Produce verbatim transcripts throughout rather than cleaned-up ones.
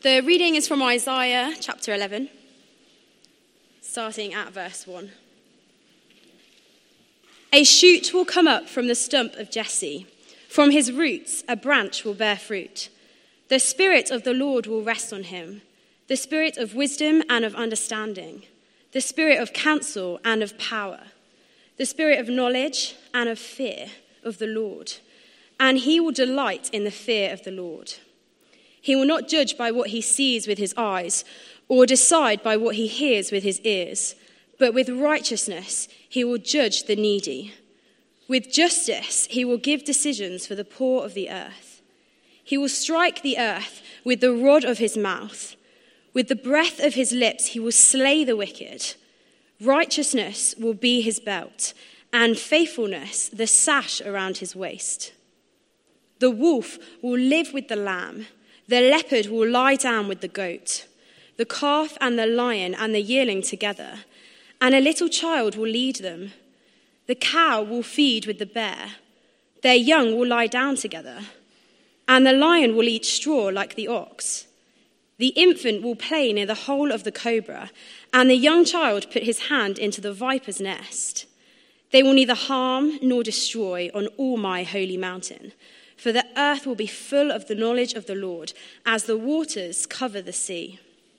The reading is from Isaiah chapter eleven, starting at verse one. A shoot will come up from the stump of Jesse. From his roots a branch will bear fruit. The Spirit of the Lord will rest on him, the Spirit of wisdom and of understanding, the Spirit of counsel and of power, the Spirit of knowledge and of fear of the Lord. And he will delight in the fear of the Lord. He will not judge by what he sees with his eyes, or decide by what he hears with his ears, but with righteousness he will judge the needy. With justice he will give decisions for the poor of the earth. He will strike the earth with the rod of his mouth. With the breath of his lips he will slay the wicked. Righteousness will be his belt, and faithfulness the sash around his waist. The wolf will live with the lamb. The leopard will lie down with the goat, the calf and the lion and the yearling together, and a little child will lead them. The cow will feed with the bear. Their young will lie down together, and the lion will eat straw like the ox. The infant will play near the hole of the cobra, and the young child put his hand into the viper's nest. They will neither harm nor destroy on all my holy mountain, for the earth will be full of the knowledge of the Lord as the waters cover the sea.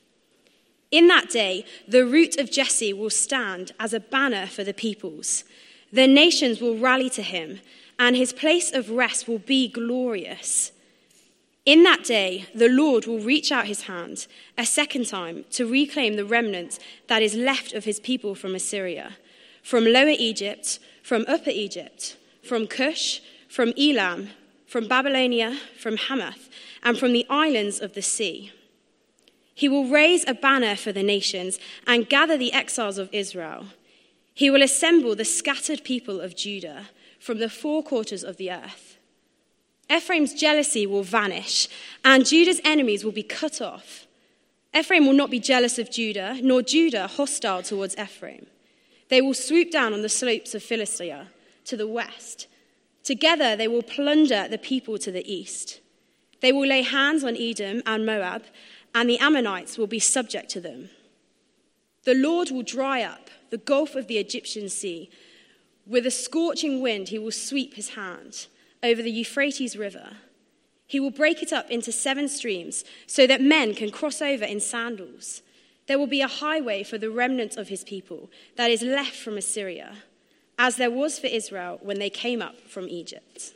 In that day, the root of Jesse will stand as a banner for the peoples. The nations will rally to him, and his place of rest will be glorious. In that day, the Lord will reach out his hand a second time to reclaim the remnant that is left of his people from Assyria, from Lower Egypt, from Upper Egypt, from Cush, from Elam, from Babylonia, from Hamath, and from the islands of the sea. He will raise a banner for the nations and gather the exiles of Israel. He will assemble the scattered people of Judah from the four quarters of the earth. Ephraim's jealousy will vanish, and Judah's enemies will be cut off. Ephraim will not be jealous of Judah, nor Judah hostile towards Ephraim. They will swoop down on the slopes of Philistia to the west. Together they will plunder the people to the east. They will lay hands on Edom and Moab, and the Ammonites will be subject to them. The Lord will dry up the gulf of the Egyptian sea. With a scorching wind he will sweep his hand over the Euphrates River. He will break it up into seven streams so that men can cross over in sandals. There will be a highway for the remnant of his people that is left from Assyria, as there was for Israel when they came up from Egypt.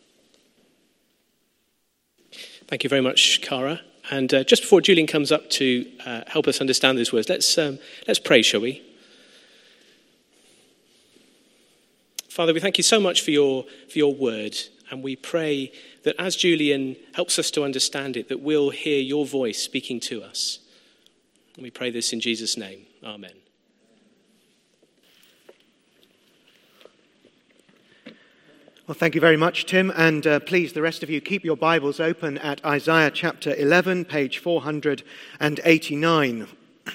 Thank you very much, Cara. And uh, just before Julian comes up to uh, help us understand those words, let's um, let's pray, shall we? Father, we thank you so much for your for your word, and we pray that as Julian helps us to understand it, that we'll hear your voice speaking to us. And we pray this in Jesus' name. Amen. Well, thank you very much, Tim, and uh, please, the rest of you, keep your Bibles open at Isaiah chapter eleven, page four hundred eighty-nine.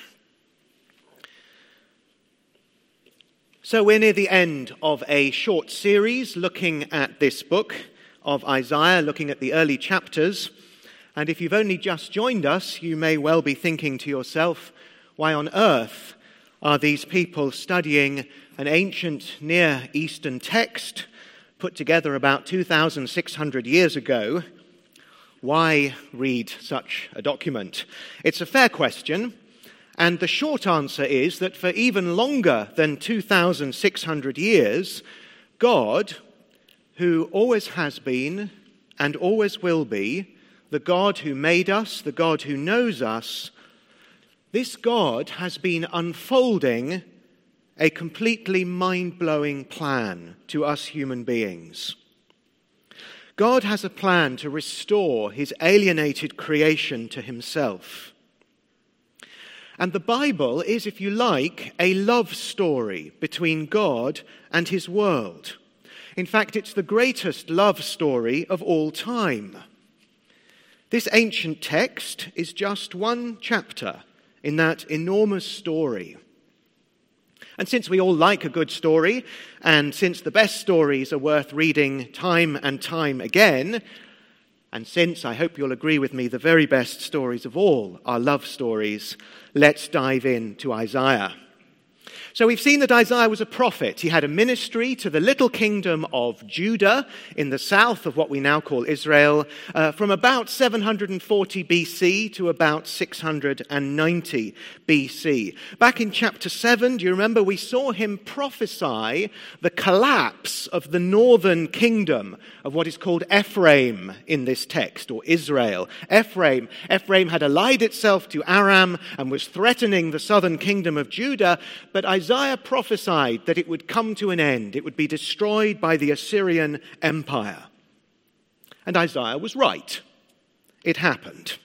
So we're near the end of a short series looking at this book of Isaiah, looking at the early chapters, and if you've only just joined us, you may well be thinking to yourself, why on earth are these people studying an ancient Near Eastern text put together about two thousand six hundred years ago? Why read such a document? It's a fair question, and the short answer is that for even longer than two thousand six hundred years, God, who always has been and always will be, the God who made us, the God who knows us, this God has been unfolding a completely mind-blowing plan to us human beings. God has a plan to restore his alienated creation to himself. And the Bible is, if you like, a love story between God and his world. In fact, it's the greatest love story of all time. This ancient text is just one chapter in that enormous story. And since we all like a good story, and since the best stories are worth reading time and time again, And since, I hope you'll agree with me, the very best stories of all are love stories, let's dive into Isaiah. So we've seen that Isaiah was a prophet. He had a ministry to the little kingdom of Judah in the south of what we now call Israel, uh, from about seven hundred forty B C to about six hundred ninety B C. Back in chapter seven, do you remember, we saw him prophesy the collapse of the northern kingdom of what is called Ephraim in this text, or Israel. Ephraim. Ephraim had allied itself to Aram and was threatening the southern kingdom of Judah, but Isaiah prophesied that it would come to an end. It would be destroyed by the Assyrian Empire. And Isaiah was right. It happened.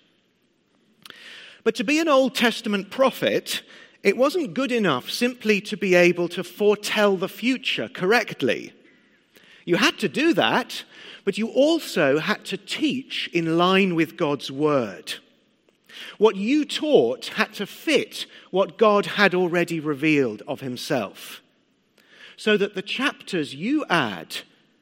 But to be an Old Testament prophet, it wasn't good enough simply to be able to foretell the future correctly. You had to do that, but you also had to teach in line with God's word. What you taught had to fit what God had already revealed of himself, so that the chapters you add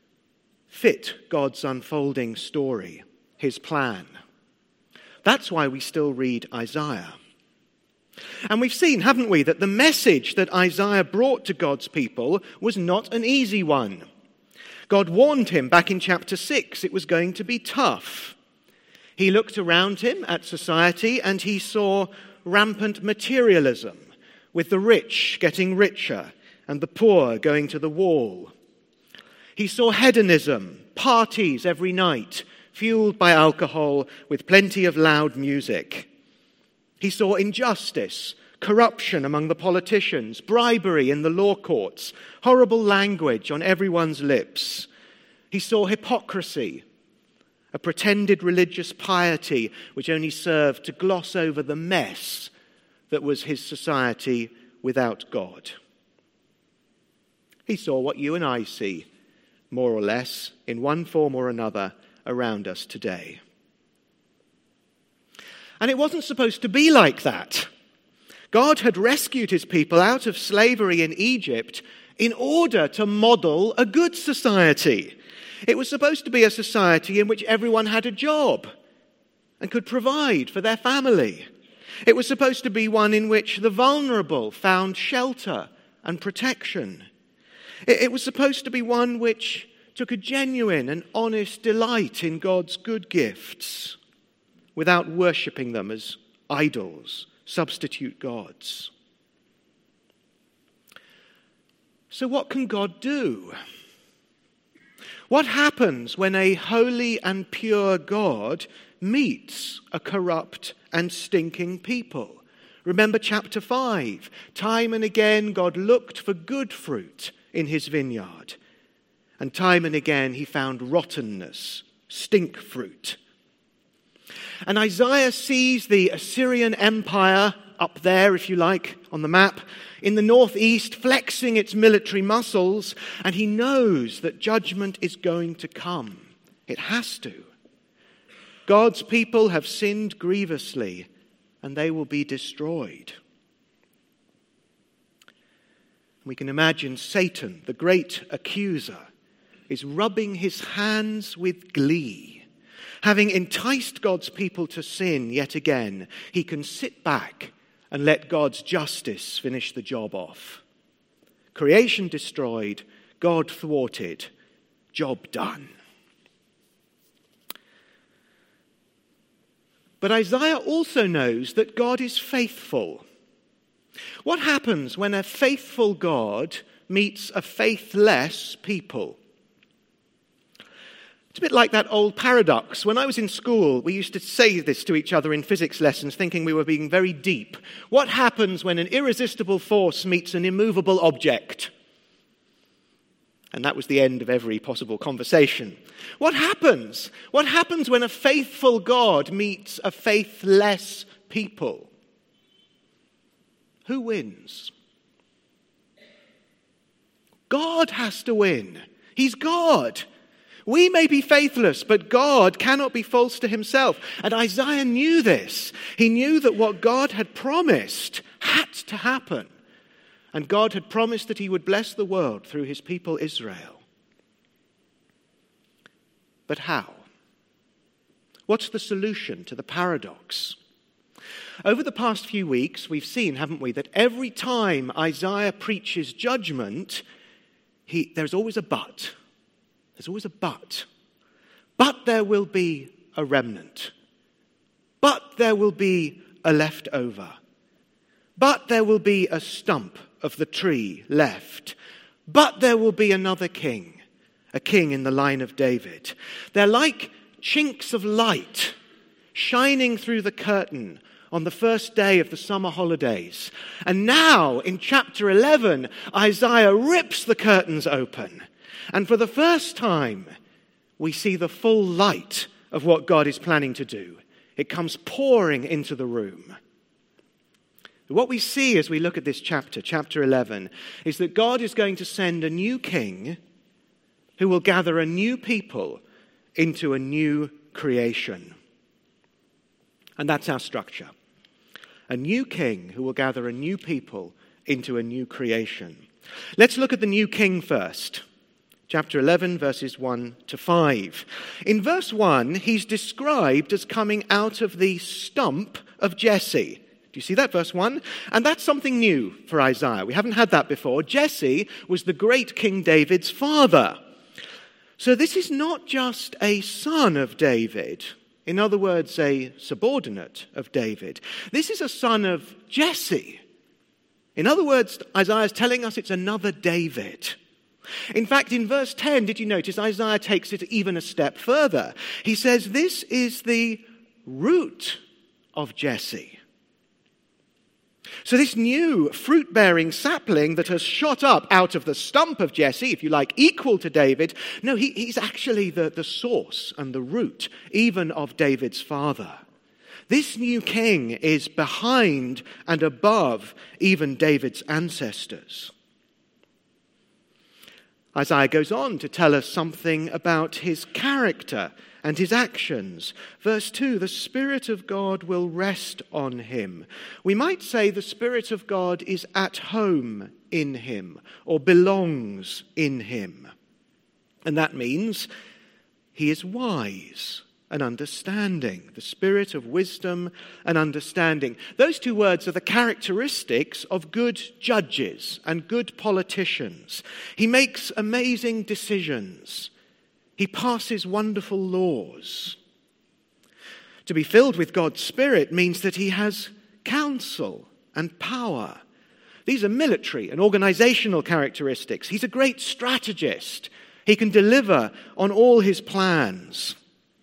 fit God's unfolding story, his plan. That's why we still read Isaiah. And we've seen, haven't we, that the message that Isaiah brought to God's people was not an easy one. God warned him back in chapter six it was going to be tough. He looked around him at society and he saw rampant materialism, with the rich getting richer and the poor going to the wall. He saw hedonism, parties every night, fueled by alcohol with plenty of loud music. He saw injustice, corruption among the politicians, bribery in the law courts, horrible language on everyone's lips. He saw hypocrisy, a pretended religious piety which only served to gloss over the mess that was his society without God. He saw what you and I see, more or less, in one form or another, around us today. And it wasn't supposed to be like that. God had rescued his people out of slavery in Egypt in order to model a good society. It was supposed to be a society in which everyone had a job and could provide for their family. It was supposed to be one in which the vulnerable found shelter and protection. It was supposed to be one which took a genuine and honest delight in God's good gifts without worshipping them as idols, substitute gods. So what can God do? What happens when a holy and pure God meets a corrupt and stinking people? Remember chapter five. Time and again God looked for good fruit in his vineyard. And time and again he found rottenness, stink fruit. And Isaiah sees the Assyrian Empire up there, if you like, on the map, in the northeast, flexing its military muscles, and he knows that judgment is going to come. It has to. God's people have sinned grievously, and they will be destroyed. We can imagine Satan, the great accuser, is rubbing his hands with glee. Having enticed God's people to sin yet again, he can sit back and let God's justice finish the job off. Creation destroyed, God thwarted, job done. But Isaiah also knows that God is faithful. What happens when a faithful God meets a faithless people? It's a bit like that old paradox. When I was in school, we used to say this to each other in physics lessons, thinking we were being very deep. What happens when an irresistible force meets an immovable object? And that was the end of every possible conversation. What happens? What happens when a faithful God meets a faithless people? Who wins? God has to win. He's God. We may be faithless, but God cannot be false to himself. And Isaiah knew this. He knew that what God had promised had to happen. And God had promised that he would bless the world through his people Israel. But how? What's the solution to the paradox? Over the past few weeks, we've seen, haven't we, that every time Isaiah preaches judgment, he, there's always a but. There's always a but. But there will be a remnant. But there will be a leftover. But there will be a stump of the tree left. But there will be another king, a king in the line of David. They're like chinks of light shining through the curtain on the first day of the summer holidays. And now, in chapter eleven, Isaiah rips the curtains open. And for the first time, we see the full light of what God is planning to do. It comes pouring into the room. What we see as we look at this chapter, chapter eleven, is that God is going to send a new king who will gather a new people into a new creation. And that's our structure. A new king who will gather a new people into a new creation. Let's look at the new king first. Chapter eleven, verses one to five. In verse one, he's described as coming out of the stump of Jesse. Do you see that, verse one? And that's something new for Isaiah. We haven't had that before. Jesse was the great King David's father. So this is not just a son of David. In other words, a subordinate of David. This is a son of Jesse. In other words, Isaiah is telling us it's another David. In fact, in verse ten, did you notice, Isaiah takes it even a step further. He says, this is the root of Jesse. So this new fruit-bearing sapling that has shot up out of the stump of Jesse, if you like, equal to David, no, he, he's actually the, the source and the root even of David's father. This new king is behind and above even David's ancestors. Isaiah goes on to tell us something about his character and his actions. Verse two, the Spirit of God will rest on him. We might say the Spirit of God is at home in him or belongs in him. And that means he is wise and understanding, the spirit of wisdom and understanding. Those two words are the characteristics of good judges and good politicians. He makes amazing decisions. He passes wonderful laws. To be filled with God's Spirit means that he has counsel and power. These are military and organizational characteristics. He's a great strategist. He can deliver on all his plans.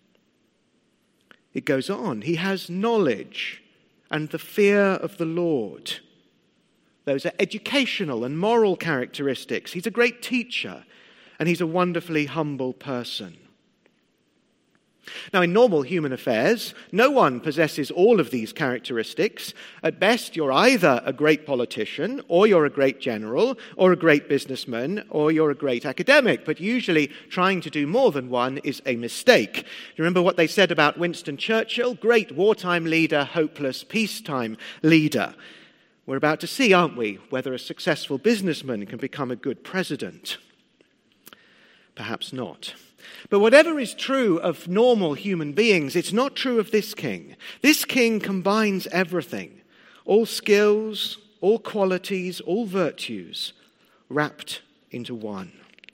It goes on. He has knowledge and the fear of the Lord. Those are educational and moral characteristics. He's a great teacher, and he's a wonderfully humble person. Now, in normal human affairs, no one possesses all of these characteristics. At best, you're either a great politician, or you're a great general, or a great businessman, or you're a great academic. But usually, trying to do more than one is a mistake. Do you remember what they said about Winston Churchill? Great wartime leader, hopeless peacetime leader. We're about to see, aren't we, whether a successful businessman can become a good president. Perhaps not. But whatever is true of normal human beings, it's not true of this king. This king combines everything, all skills, all qualities, all virtues, wrapped into one.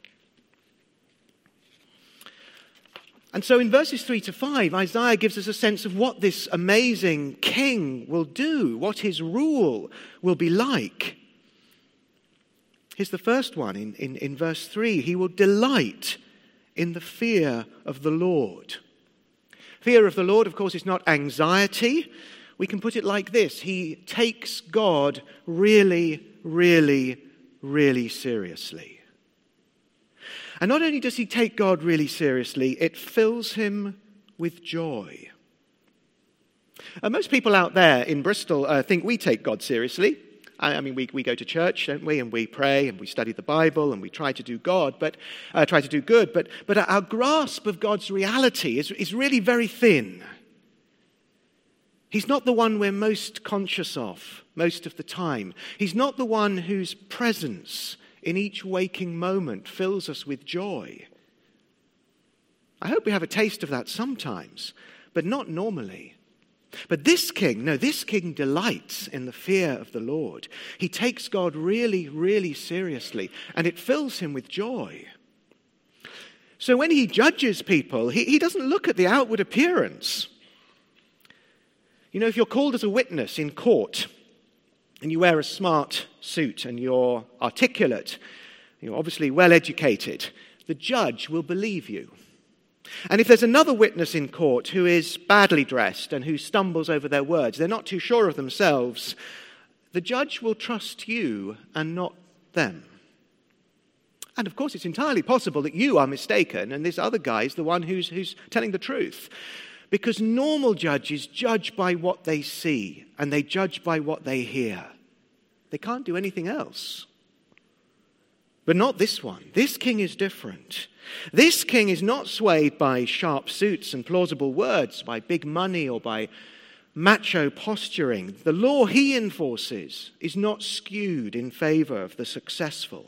And so in verses three to five, Isaiah gives us a sense of what this amazing king will do, what his rule will be like. Here's the first one in, in, in verse three. He will delight in the fear of the Lord. Fear of the Lord, of course, is not anxiety. We can put it like this. He takes God really, really, really seriously. And not only does he take God really seriously, it fills him with joy. Uh, most people out there in Bristol uh, think we take God seriously. I mean, we, we go to church, don't we? And we pray and we study the Bible and we try to do God, but uh, try to do good. But but our grasp of God's reality is, is really very thin. He's not the one we're most conscious of most of the time. He's not the one whose presence in each waking moment fills us with joy. I hope we have a taste of that sometimes. but not normally. But this king, no, this king delights in the fear of the Lord. He takes God really, really seriously, and it fills him with joy. So when he judges people, he, he doesn't look at the outward appearance. You know, if you're called as a witness in court, and you wear a smart suit, and you're articulate, you're obviously well educated, the judge will believe you. And if there's another witness in court who is badly dressed and who stumbles over their words, they're not too sure of themselves, the judge will trust you and not them. And of course, it's entirely possible that you are mistaken and this other guy is the one who's, who's telling the truth. Because normal judges judge by what they see and they judge by what they hear. They can't do anything else. But not this one. This king is different. This king is not swayed by sharp suits and plausible words, by big money or by macho posturing. The law he enforces is not skewed in favor of the successful.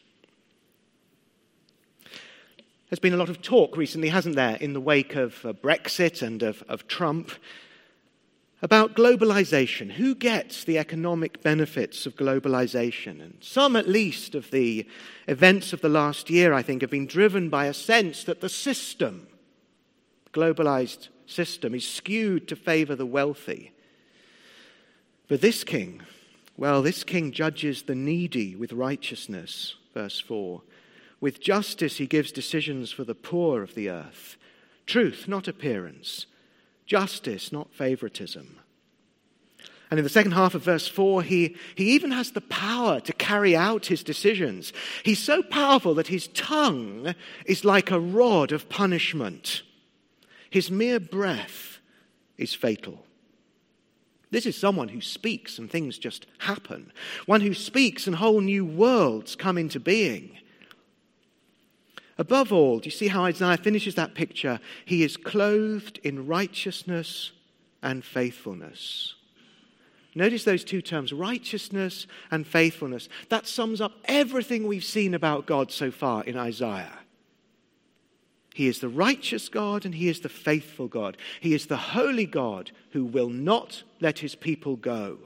There's been a lot of talk recently, hasn't there, in the wake of uh, Brexit and of, of Trump, about globalization. Who gets the economic benefits of globalization? And some, at least, of the events of the last year, I think, have been driven by a sense that the system, globalized system, is skewed to favor the wealthy. But this king, well, this king judges the needy with righteousness, verse four. With justice he gives decisions for the poor of the earth. Truth, not appearance. Justice, not favoritism. And in the second half of verse four, he, he even has the power to carry out his decisions. He's so powerful that his tongue is like a rod of punishment. His mere breath is fatal. This is someone who speaks and things just happen. One who speaks and whole new worlds come into being. Above all, do you see how Isaiah finishes that picture? He is clothed in righteousness and faithfulness. Notice those two terms, righteousness and faithfulness. That sums up everything we've seen about God so far in Isaiah. He is the righteous God and he is the faithful God. He is the holy God who will not let his people go.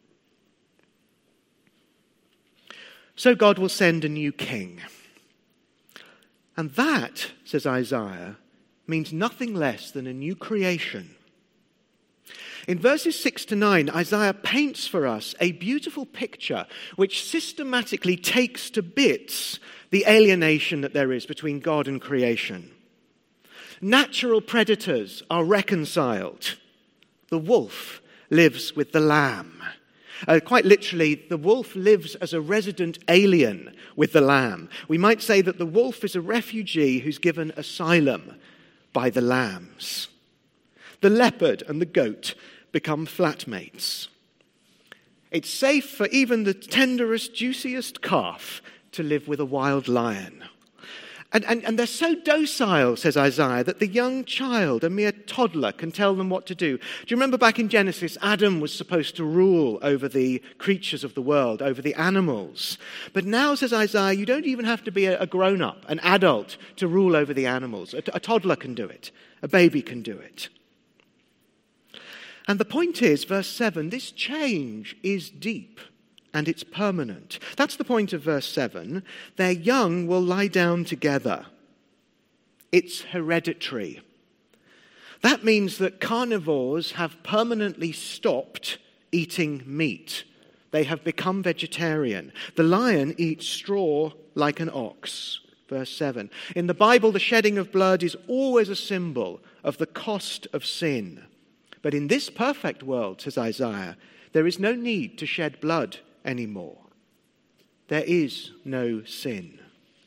So God will send a new king. And that, says Isaiah, means nothing less than a new creation. In verses six to nine, Isaiah paints for us a beautiful picture which systematically takes to bits the alienation that there is between God and creation. Natural predators are reconciled. The wolf lives with the lamb. Uh, quite literally, the wolf lives as a resident alien with the lamb. We might say that the wolf is a refugee who's given asylum by the lambs. The leopard and the goat become flatmates. It's safe for even the tenderest, juiciest calf to live with a wild lion. And, and, and they're so docile, says Isaiah, that the young child, a mere toddler, can tell them what to do. Do you remember back in Genesis, Adam was supposed to rule over the creatures of the world, over the animals. But now, says Isaiah, you don't even have to be a, a grown-up, an adult, to rule over the animals. A, a toddler can do it. A baby can do it. And the point is, verse seven, this change is deep. And it's permanent. That's the point of verse seven. Their young will lie down together. It's hereditary. That means that carnivores have permanently stopped eating meat. They have become vegetarian. The lion eats straw like an ox. Verse seven. In the Bible, the shedding of blood is always a symbol of the cost of sin. But in this perfect world, says Isaiah, there is no need to shed blood anymore. There is no sin.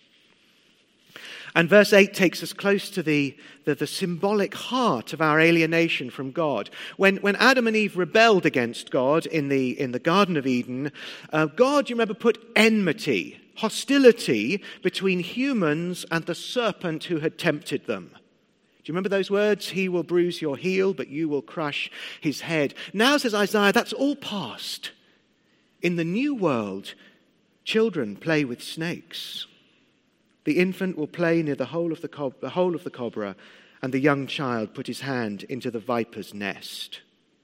And verse eight takes us close to the, the, the symbolic heart of our alienation from God. When, when Adam and Eve rebelled against God in the, in the Garden of Eden, uh, God, you remember, put enmity, hostility between humans and the serpent who had tempted them. Do you remember those words? He will bruise your heel, but you will crush his head. Now, says Isaiah, that's all past. In the new world, children play with snakes. The infant will play near the hole of the, cob- the hole of the cobra, and the young child put his hand into the viper's nest.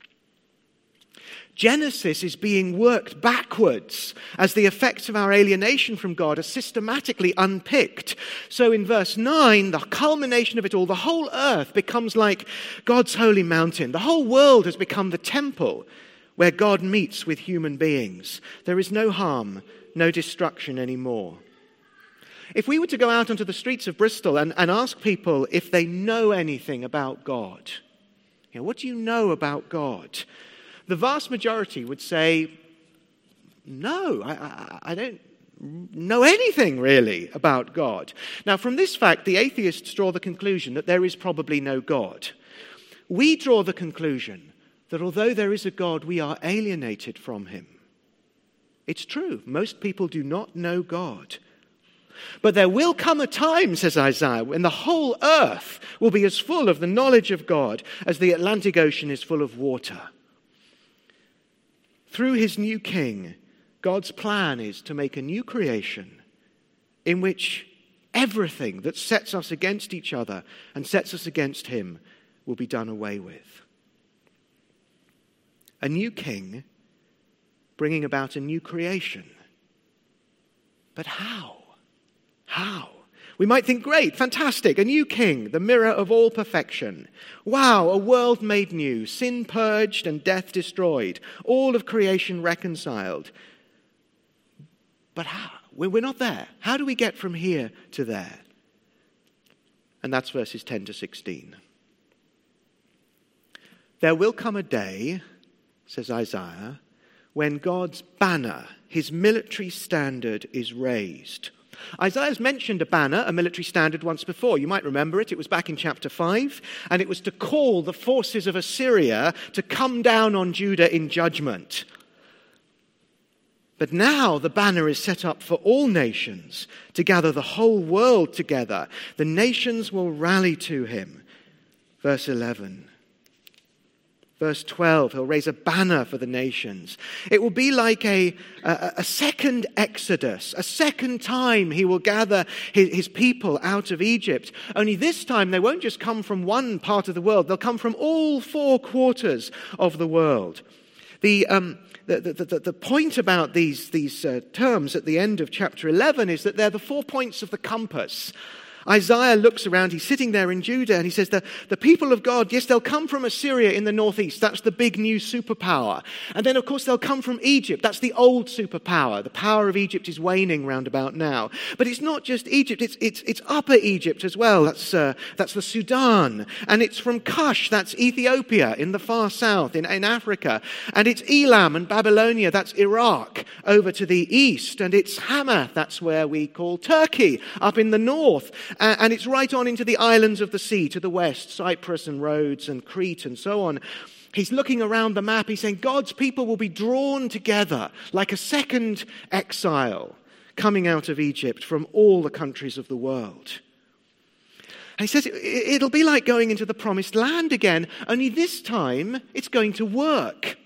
Genesis is being worked backwards as the effects of our alienation from God are systematically unpicked. So in verse nine, the culmination of it all, the whole earth becomes like God's holy mountain. The whole world has become the temple where God meets with human beings. There is no harm, no destruction anymore. If we were to go out onto the streets of Bristol and, and ask people if they know anything about God, you know, what do you know about God? The vast majority would say, no, I, I, I don't know anything really about God. Now, from this fact, the atheists draw the conclusion that there is probably no God. We draw the conclusion that although there is a God, we are alienated from him. It's true, most people do not know God. But there will come a time, says Isaiah, when the whole earth will be as full of the knowledge of God as the Atlantic Ocean is full of water. Through his new king, God's plan is to make a new creation in which everything that sets us against each other and sets us against him will be done away with. A new king bringing about a new creation. But how? How? We might think, great, fantastic, a new king, the mirror of all perfection. Wow, a world made new, sin purged and death destroyed, all of creation reconciled. But how? We're not there. How do we get from here to there? And that's verses ten to sixteen. There will come a day, says Isaiah, when God's banner, his military standard, is raised. Isaiah's mentioned a banner, a military standard, once before. You might remember it. It was back in chapter five, and it was to call the forces of Assyria to come down on Judah in judgment. But now the banner is set up for all nations to gather the whole world together. The nations will rally to him. Verse eleven. Verse twelve, he'll raise a banner for the nations. It will be like a, a, a second Exodus. A second time he will gather his, his people out of Egypt. Only this time they won't just come from one part of the world. They'll come from all four quarters of the world. The, um, the, the, the, the point about these, these uh, terms at the end of chapter eleven is that they're the four points of the compass. Isaiah looks around, he's sitting there in Judah, and he says, the, the people of God, yes, they'll come from Assyria in the northeast. That's the big new superpower. And then, of course, they'll come from Egypt. That's the old superpower. The power of Egypt is waning round about now. But it's not just Egypt, it's it's, it's Upper Egypt as well. That's, uh, that's the Sudan. And it's from Cush, that's Ethiopia in the far south, in, in Africa. And it's Elam and Babylonia, that's Iraq, over to the east. And it's Hamath, that's where we call Turkey, up in the north. And it's right on into the islands of the sea to the west, Cyprus and Rhodes and Crete and so on. He's looking around the map. He's saying God's people will be drawn together like a second exile coming out of Egypt from all the countries of the world. And he says it'll be like going into the promised land again, only this time it's going to work.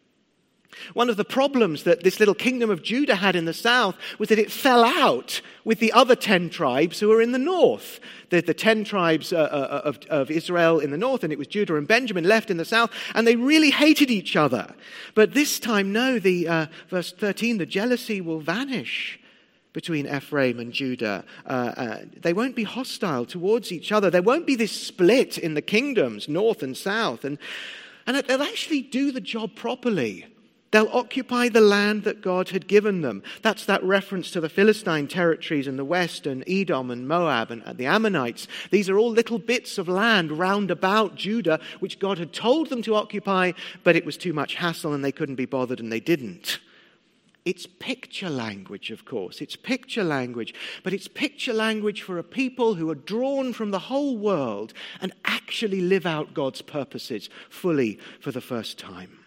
One of the problems that this little kingdom of Judah had in the south was that it fell out with the other ten tribes who were in the north. The, the ten tribes uh, of, of Israel in the north, and it was Judah and Benjamin left in the south, and they really hated each other. But this time, no, the uh, verse thirteen, the jealousy will vanish between Ephraim and Judah. Uh, uh, they won't be hostile towards each other. There won't be this split in the kingdoms, north and south. And, and they'll actually do the job properly. They'll occupy the land that God had given them. That's that reference to the Philistine territories in the west and Edom and Moab and the Ammonites. These are all little bits of land round about Judah which God had told them to occupy, but it was too much hassle and they couldn't be bothered and they didn't. It's picture language, of course. It's picture language, but it's picture language for a people who are drawn from the whole world and actually live out God's purposes fully for the first time.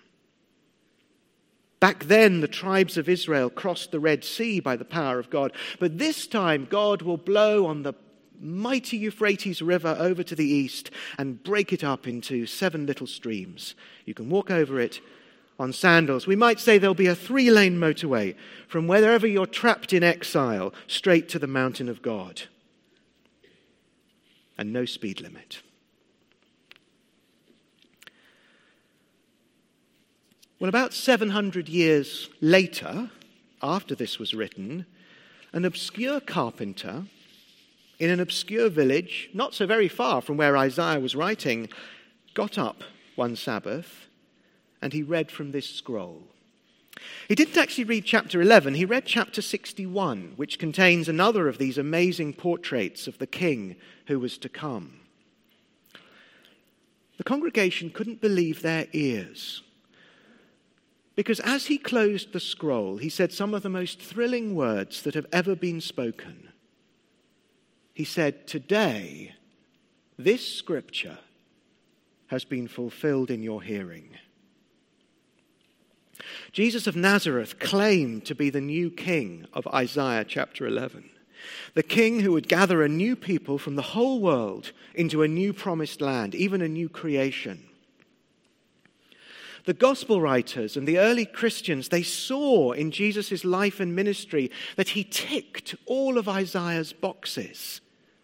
Back then, the tribes of Israel crossed the Red Sea by the power of God. But this time, God will blow on the mighty Euphrates River over to the east and break it up into seven little streams. You can walk over it on sandals. We might say there'll be a three-lane motorway from wherever you're trapped in exile straight to the mountain of God. And no speed limit. Well, about seven hundred years later, after this was written, an obscure carpenter in an obscure village, not so very far from where Isaiah was writing, got up one Sabbath and he read from this scroll. He didn't actually read chapter eleven, he read chapter sixty-one, which contains another of these amazing portraits of the king who was to come. The congregation couldn't believe their ears, because as he closed the scroll, he said some of the most thrilling words that have ever been spoken. He said, "Today, this scripture has been fulfilled in your hearing." Jesus of Nazareth claimed to be the new king of Isaiah chapter eleven. The king who would gather a new people from the whole world into a new promised land, even a new creation. The gospel writers and the early Christians, they saw in Jesus' life and ministry that he ticked all of Isaiah's boxes.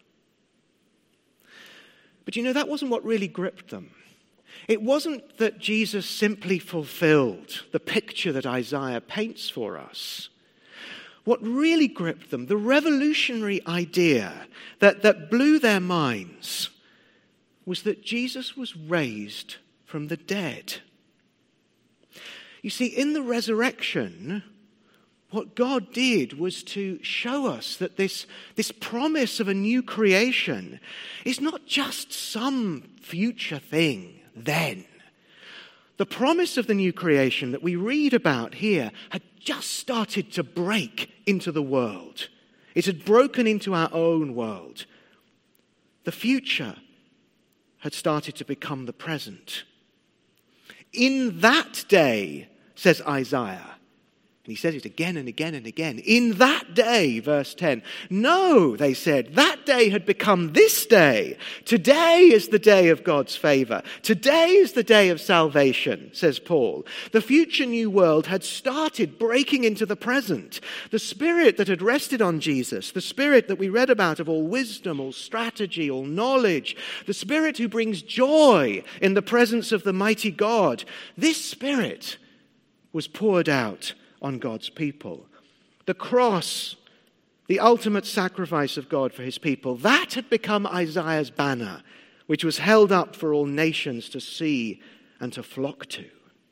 But you know, that wasn't what really gripped them. It wasn't that Jesus simply fulfilled the picture that Isaiah paints for us. What really gripped them, the revolutionary idea that, that blew their minds, was that Jesus was raised from the dead. You see, in the resurrection, what God did was to show us that this, this promise of a new creation is not just some future thing then. The promise of the new creation that we read about here had just started to break into the world. It had broken into our own world. The future had started to become the present. In that day, says Isaiah, and he says it again and again and again. In that day, verse ten. No, they said, that day had become this day. Today is the day of God's favor. Today is the day of salvation, says Paul. The future new world had started breaking into the present. The spirit that had rested on Jesus, the spirit that we read about of all wisdom, all strategy, all knowledge, the spirit who brings joy in the presence of the mighty God, this spirit was poured out on God's people. The cross, the ultimate sacrifice of God for his people, that had become Isaiah's banner, which was held up for all nations to see and to flock to.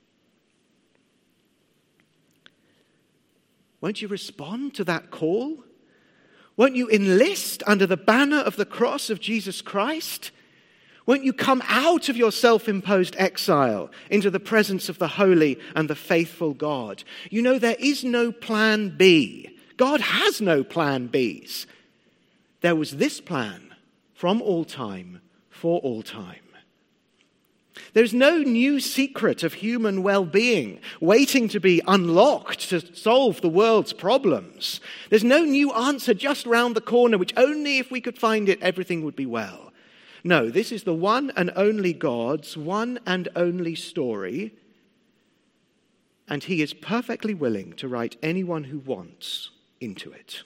Won't you respond to that call? Won't you enlist under the banner of the cross of Jesus Christ? Won't you come out of your self-imposed exile into the presence of the holy and the faithful God? You know, there is no plan B. God has no plan Bs. There was this plan from all time, for all time. There's no new secret of human well-being waiting to be unlocked to solve the world's problems. There's no new answer just round the corner, which only if we could find it, everything would be well. No, this is the one and only God's one and only story, and he is perfectly willing to write anyone who wants into it.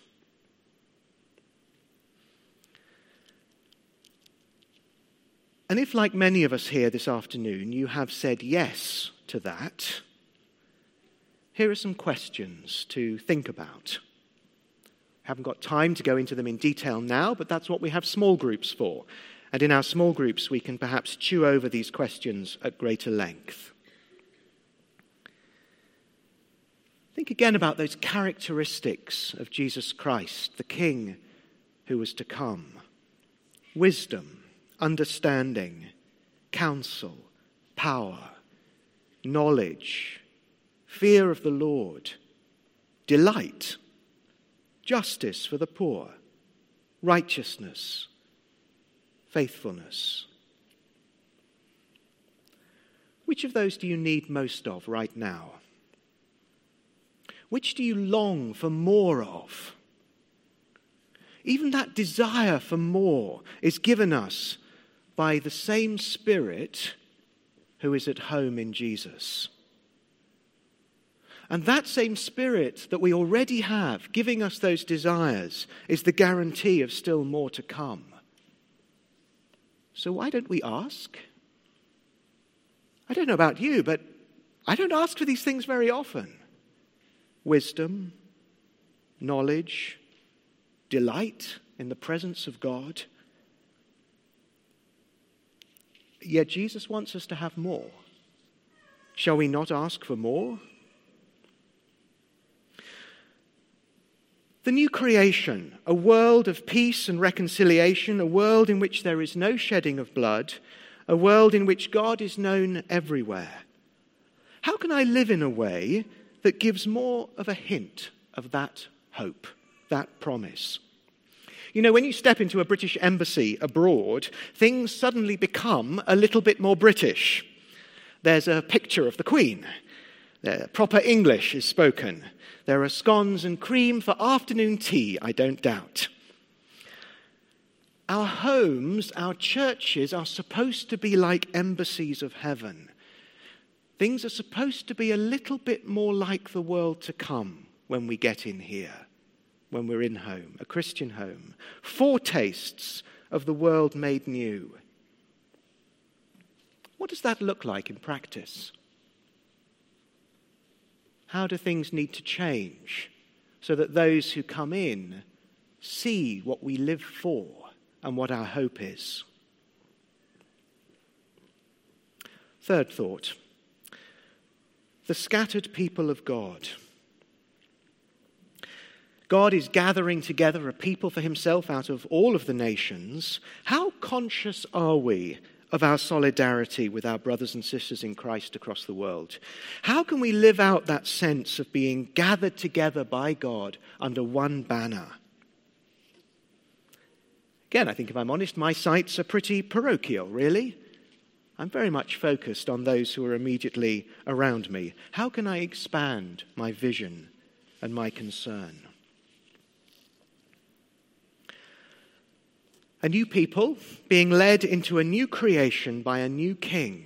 And if, like many of us here this afternoon, you have said yes to that, here are some questions to think about. I haven't got time to go into them in detail now, but that's what we have small groups for. And in our small groups, we can perhaps chew over these questions at greater length. Think again about those characteristics of Jesus Christ, the King who was to come. Wisdom, understanding, counsel, power, knowledge, fear of the Lord, delight, justice for the poor, righteousness, faithfulness. Which of those do you need most of right now? Which do you long for more of? Even that desire for more is given us by the same Spirit who is at home in Jesus. And that same Spirit that we already have, giving us those desires, is the guarantee of still more to come. So why don't we ask? I don't know about you, but I don't ask for these things very often. Wisdom, knowledge, delight in the presence of God. Yet Jesus wants us to have more. Shall we not ask for more? The new creation, a world of peace and reconciliation, a world in which there is no shedding of blood, a world in which God is known everywhere. How can I live in a way that gives more of a hint of that hope, that promise? You know, when you step into a British embassy abroad, things suddenly become a little bit more British. There's a picture of the Queen. There, proper English is spoken. There are scones and cream for afternoon tea, I don't doubt. Our homes, our churches are supposed to be like embassies of heaven. Things are supposed to be a little bit more like the world to come when we get in here, when we're in home, a Christian home. Foretastes of the world made new. What does that look like in practice? How do things need to change so that those who come in see what we live for and what our hope is? Third thought, the scattered people of God. God is gathering together a people for himself out of all of the nations. How conscious are we of our solidarity with our brothers and sisters in Christ across the world? How can we live out that sense of being gathered together by God under one banner? Again, I think if I'm honest, my sights are pretty parochial, really. I'm very much focused on those who are immediately around me. How can I expand my vision and my concern? A new people being led into a new creation by a new king.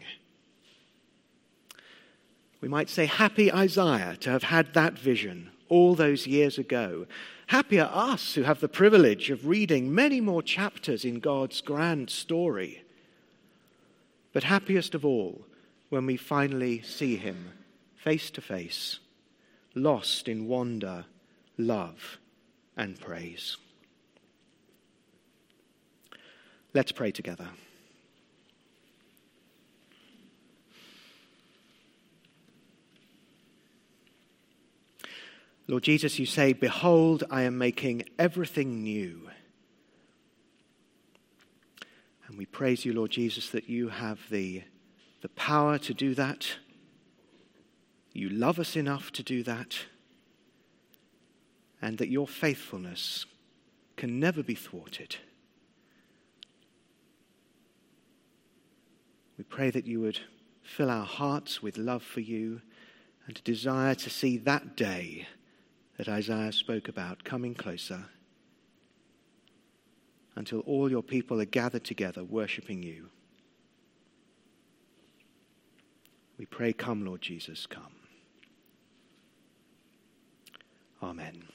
We might say, happy Isaiah to have had that vision all those years ago. Happy are us who have the privilege of reading many more chapters in God's grand story. But happiest of all, when we finally see him face to face, lost in wonder, love, and praise. Let's pray together. Lord Jesus, you say, behold, I am making everything new. And we praise you, Lord Jesus, that you have the, the power to do that. You love us enough to do that. And that your faithfulness can never be thwarted. We pray that you would fill our hearts with love for you and a desire to see that day that Isaiah spoke about coming closer, until all your people are gathered together worshipping you. We pray, come, Lord Jesus, come. Amen.